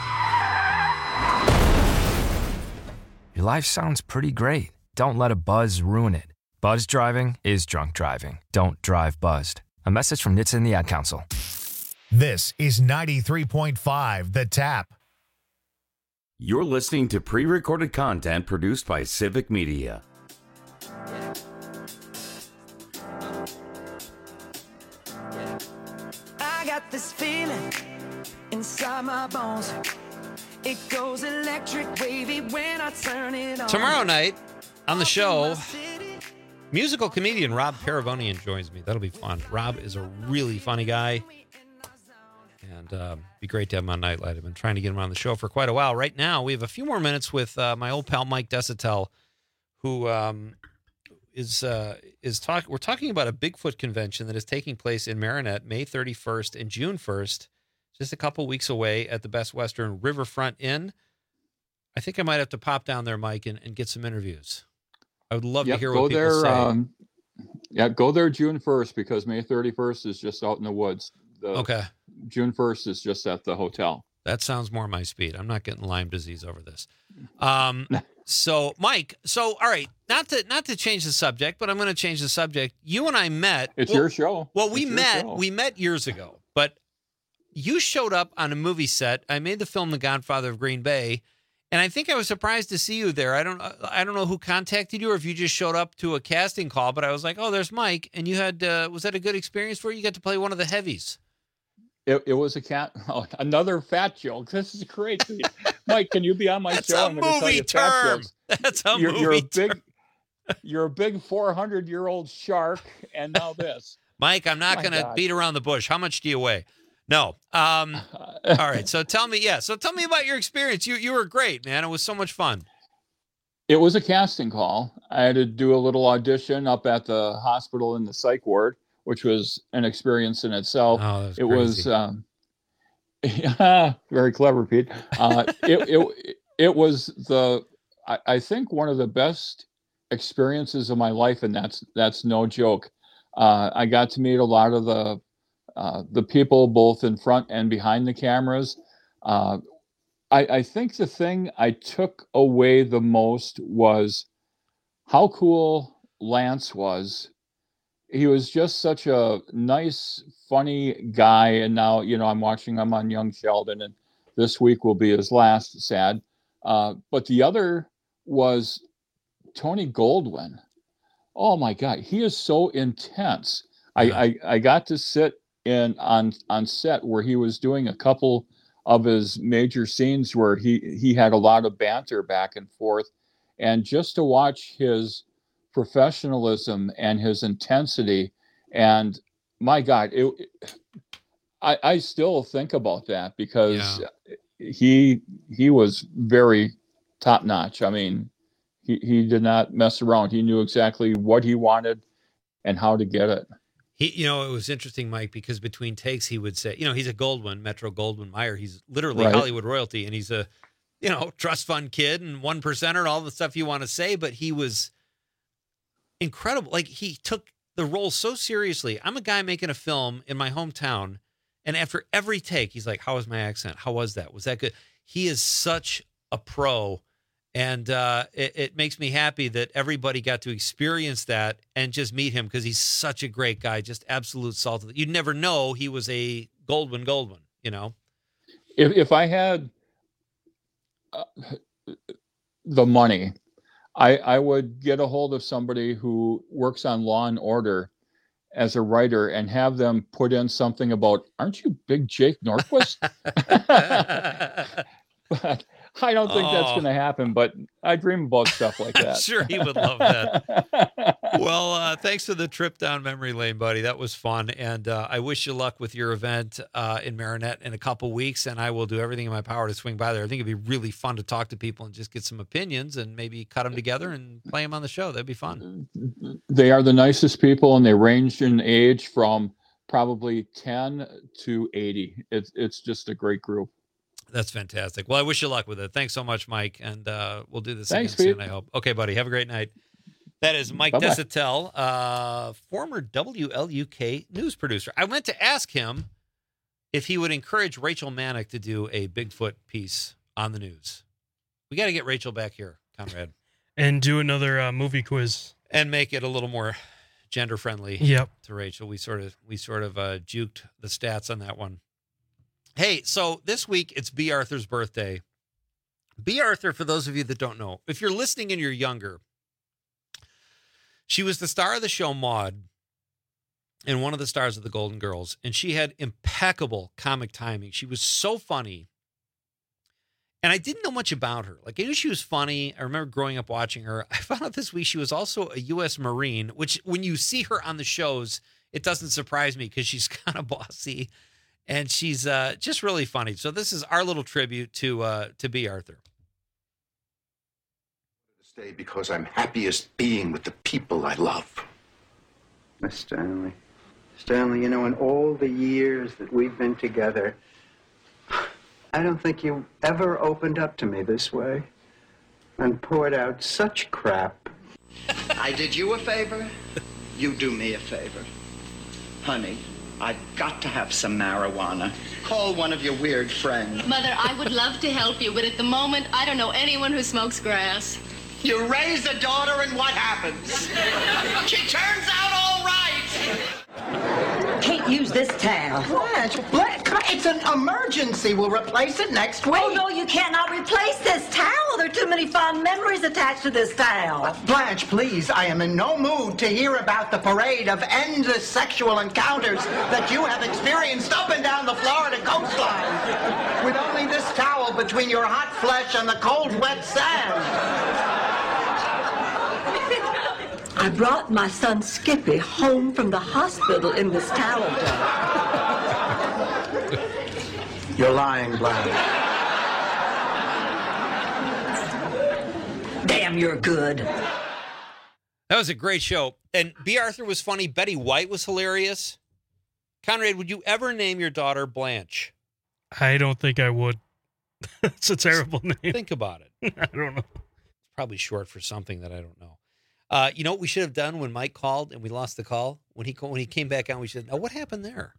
Your life sounds pretty great. Don't let a buzz ruin it. Buzz driving is drunk driving. Don't drive buzzed. A message from NHTSA and the Ad Council. This is 93.5 The Tap. You're listening to pre-recorded content produced by Civic Media. I got this feeling inside my bones. It goes electric wavy when I turn it on. Tomorrow night on the show, musical comedian Rob Paravonian joins me. That'll be fun. Rob is a really funny guy. And be great to have him on Nightlight. I've been trying to get him on the show for quite a while. Right now, we have a few more minutes with my old pal Mike Desautels, who is talking. We're talking about a Bigfoot convention that is taking place in Marinette, May 31st and June 1st, just a couple weeks away at the Best Western Riverfront Inn. I think I might have to pop down there, Mike, and get some interviews. I would love to hear what people say. Go there June 1st because May 31st is just out in the woods. Okay. June 1st is just at the hotel. That sounds more my speed. I'm not getting Lyme disease over this. So, Mike, all right, not to change the subject, but I'm going to change the subject. You and I met. It's your show. Well, we met years ago, but you showed up on a movie set. I made the film The Godfather of Green Bay, and I think I was surprised to see you there. I don't know who contacted you or if you just showed up to a casting call, but I was like, oh, there's Mike. And you had, was that a good experience for you? You got to play one of the heavies. It was another fat joke. This is great. Mike, can you be on my That's show? A movie term. That's a movie term. You're a big 400-year-old shark, and now this. Mike, I'm not going to beat around the bush. How much do you weigh? No. All right. So tell me about your experience. You were great, man. It was so much fun. It was a casting call. I had to do a little audition up at the hospital in the psych ward, which was an experience in itself. Oh, it was very clever, Pete. It was I think one of the best experiences of my life, and that's no joke. I got to meet a lot of the people both in front and behind the cameras. I think the thing I took away the most was how cool Lance was. He was just such a nice, funny guy. And now, I'm watching him on Young Sheldon, and this week will be his last, sad. But the other was Tony Goldwyn. Oh my God, he is so intense. Yeah. I got to sit in on set where he was doing a couple of his major scenes where he had a lot of banter back and forth, and just to watch his professionalism and his intensity, and my God, I still think about that because he was very top notch. I mean, he did not mess around. He knew exactly what he wanted and how to get it. It was interesting, Mike, because between takes he would say, he's a Goldwyn, Metro Goldwyn Mayer. He's literally right. Hollywood royalty, and he's a, trust fund kid and 1%er and all the stuff you want to say, but he was incredible. Like, he took the role so seriously. I'm a guy making a film in my hometown, and after every take, he's like, how was my accent? How was that? Was that good? He is such a pro, and it makes me happy that everybody got to experience that and just meet him because he's such a great guy, just absolute salt. You'd never know he was a Goldwyn, If I had the money, I would get a hold of somebody who works on Law and Order as a writer and have them put in something about, aren't you Big Jake Norquist? But I don't think that's going to happen, but I dream about stuff like that. Sure, he would love that. Well, thanks for the trip down memory lane, buddy. That was fun. And I wish you luck with your event in Marinette in a couple weeks, and I will do everything in my power to swing by there. I think it'd be really fun to talk to people and just get some opinions and maybe cut them together and play them on the show. That'd be fun. They are the nicest people, and they range in age from probably 10 to 80. It's just a great group. That's fantastic. Well, I wish you luck with it. Thanks so much, Mike. And we'll do this Thanks, again soon, Pete. I hope. Okay, buddy. Have a great night. That is Mike Bye-bye. Desautels, former WLUK news producer. I went to ask him if he would encourage Rachel Mannix to do a Bigfoot piece on the news. We got to get Rachel back here, Conrad. And do another movie quiz. And make it a little more gender-friendly Yep. to Rachel. We sort of juked the stats on that one. Hey, so this week it's B. Arthur's birthday. B. Arthur, for those of you that don't know, if you're listening and you're younger, she was the star of the show Maude and one of the stars of the Golden Girls, and she had impeccable comic timing. She was so funny, and I didn't know much about her. Like, I knew she was funny. I remember growing up watching her. I found out this week she was also a U.S. Marine, which when you see her on the shows, it doesn't surprise me because she's kind of bossy. And she's just really funny. So this is our little tribute to B. Arthur. Stay because I'm happiest being with the people I love. Miss Stanley. Stanley, you know, in all the years that we've been together, I don't think you ever opened up to me this way and poured out such crap. I did you a favor, you do me a favor. Honey, I've got to have some marijuana. Call one of your weird friends. Mother, I would love to help you, but at the moment, I don't know anyone who smokes grass. You raise a daughter and what happens? She turns out all right. Can't use this towel. Blanche, it's an emergency. We'll replace it next week. Oh, no, you cannot replace this towel. There are too many fond memories attached to this towel. Blanche, please, I am in no mood to hear about the parade of endless sexual encounters that you have experienced up and down the Florida coastline. With only this towel between your hot flesh and the cold, wet sand. I brought my son Skippy home from the hospital in this towel dog. You're lying, Blanche. Damn, you're good. That was a great show. And B. Arthur was funny. Betty White was hilarious. Conrad, would you ever name your daughter Blanche? I don't think I would. It's a terrible name. Think about it. I don't know. It's probably short for something that I don't know. You know what we should have done when Mike called and we lost the call? When he came back on, we said, "Now what happened there?"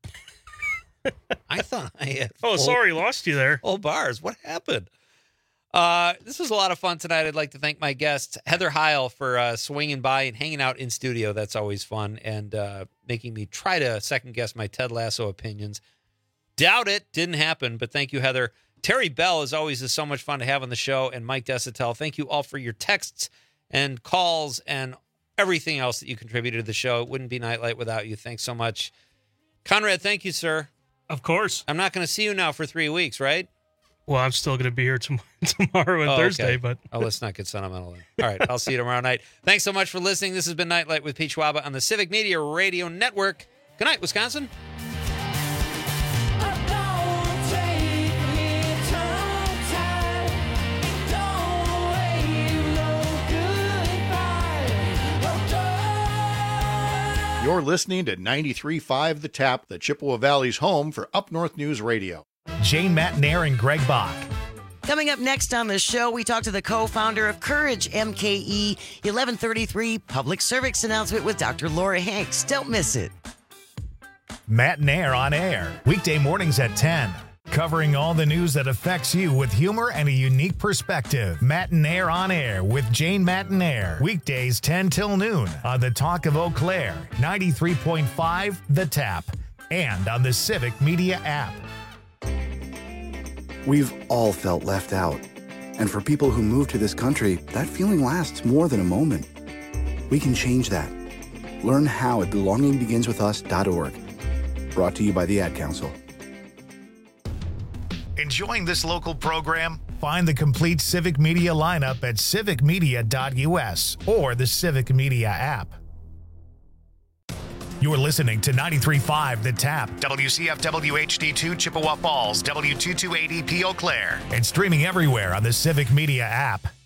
I thought I had. Sorry, lost you there. Oh, bars. What happened? This was a lot of fun tonight. I'd like to thank my guest, Heather Heil, for swinging by and hanging out in studio. That's always fun, and making me try to second guess my Ted Lasso opinions. Doubt it. Didn't happen, but thank you, Heather. Terry Bell, as always, is so much fun to have on the show, and Mike Desautels. Thank you all for your texts and calls and everything else that you contributed to the show. It wouldn't be Nightlight without you. Thanks so much. Conrad, thank you, sir. Of course. I'm not going to see you now for 3 weeks, right? Well, I'm still going to be here tomorrow and Thursday, okay. but... Oh, let's not get sentimental then. All right, I'll see you tomorrow night. Thanks so much for listening. This has been Nightlight with Pete Schwaba on the Civic Media Radio Network. Good night, Wisconsin. You're listening to 93.5 The Tap, the Chippewa Valley's home for Up North News Radio. Jane Matnair and Greg Bach. Coming up next on the show, we talk to the co-founder of Courage MKE, 1133 public service announcement with Dr. Laura Hanks. Don't miss it. Matnair on air, weekday mornings at 10. Covering all the news that affects you with humor and a unique perspective. Matnair on air with Jane Matnair. Weekdays 10 till noon on the Talk of Eau Claire, 93.5 The Tap, and on the Civic Media app. We've all felt left out. And for people who move to this country, that feeling lasts more than a moment. We can change that. Learn how at belongingbeginswithus.org. Brought to you by the Ad Council. Enjoying this local program? Find the complete Civic Media lineup at civicmedia.us or the Civic Media app. You're listening to 93.5 The Tap, WCFW HD2 Chippewa Falls, W228EP Eau Claire, and streaming everywhere on the Civic Media app.